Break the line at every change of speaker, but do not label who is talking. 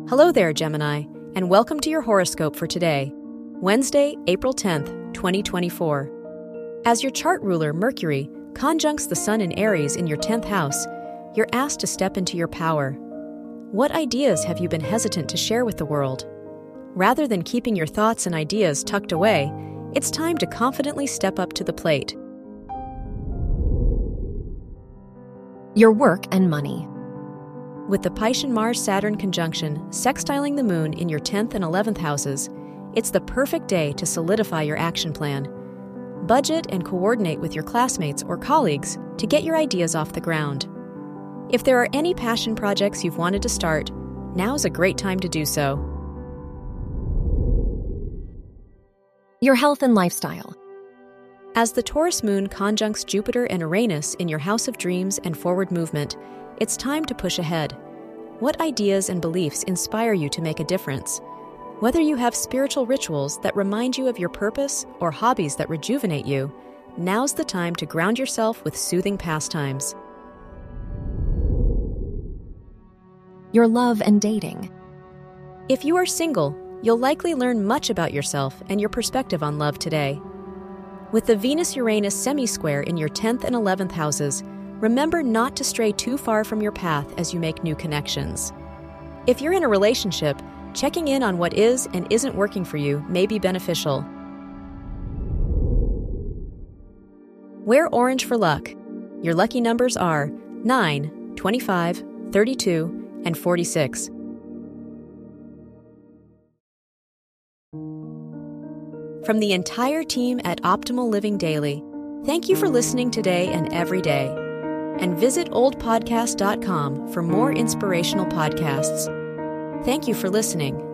Hello there, Gemini, and welcome to your horoscope for today, Wednesday, April 10th, 2024. As your chart ruler, Mercury, conjuncts the Sun in Aries in your 10th house, you're asked to step into your power. What ideas have you been hesitant to share with the world? Rather than keeping your thoughts and ideas tucked away, it's time to confidently step up to the plate.
Your work and money.
With the Piscean-Mars-Saturn conjunction sextiling the Moon in your 10th and 11th houses, it's the perfect day to solidify your action plan. Budget and coordinate with your classmates or colleagues to get your ideas off the ground. If there are any passion projects you've wanted to start, now's a great time to do so.
Your health and lifestyle.
As the Taurus Moon conjuncts Jupiter and Uranus in your House of Dreams and Forward Movement, it's time to push ahead. What ideas and beliefs inspire you to make a difference? Whether you have spiritual rituals that remind you of your purpose or hobbies that rejuvenate you, now's the time to ground yourself with soothing pastimes.
Your love and dating.
If you are single, you'll likely learn much about yourself and your perspective on love today. With the Venus-Uranus semi-square in your 10th and 11th houses, remember not to stray too far from your path as you make new connections. If you're in a relationship, checking in on what is and isn't working for you may be beneficial. Wear orange for luck. Your lucky numbers are 9, 25, 32, and 46. From the entire team at Optimal Living Daily, thank you for listening today and every day. And visit oldpodcast.com for more inspirational podcasts. Thank you for listening.